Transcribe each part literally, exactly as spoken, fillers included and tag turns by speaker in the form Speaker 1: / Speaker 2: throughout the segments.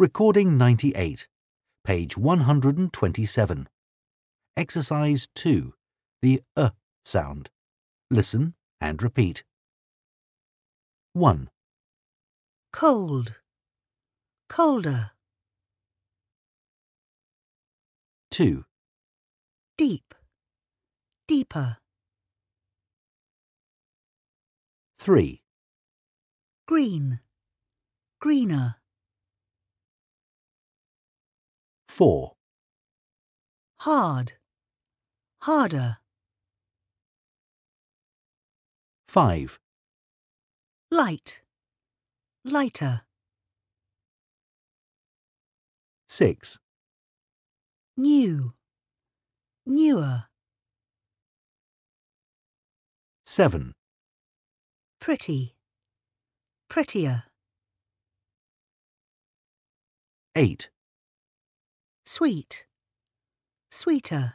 Speaker 1: Recording ninety-eight, page one hundred twenty-seven. Exercise two, the uh sound. Listen and repeat. one.
Speaker 2: Cold, colder.
Speaker 1: two.
Speaker 2: Deep, deeper.
Speaker 1: three.
Speaker 2: Green, greener.
Speaker 1: four.
Speaker 2: Hard, harder.
Speaker 1: five.
Speaker 2: Light, lighter.
Speaker 1: six.
Speaker 2: New, newer.
Speaker 1: seven.
Speaker 2: Pretty, prettier.
Speaker 1: eight.
Speaker 2: Sweet, sweeter.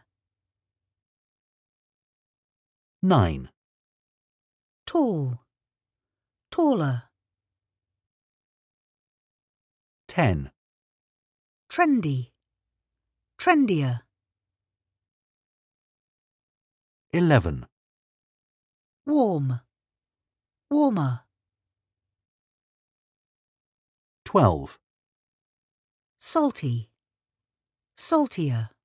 Speaker 1: nine.
Speaker 2: Tall, taller.
Speaker 1: ten.
Speaker 2: Trendy, trendier.
Speaker 1: eleven.
Speaker 2: Warm, warmer.
Speaker 1: twelve.
Speaker 2: Salty, saltier.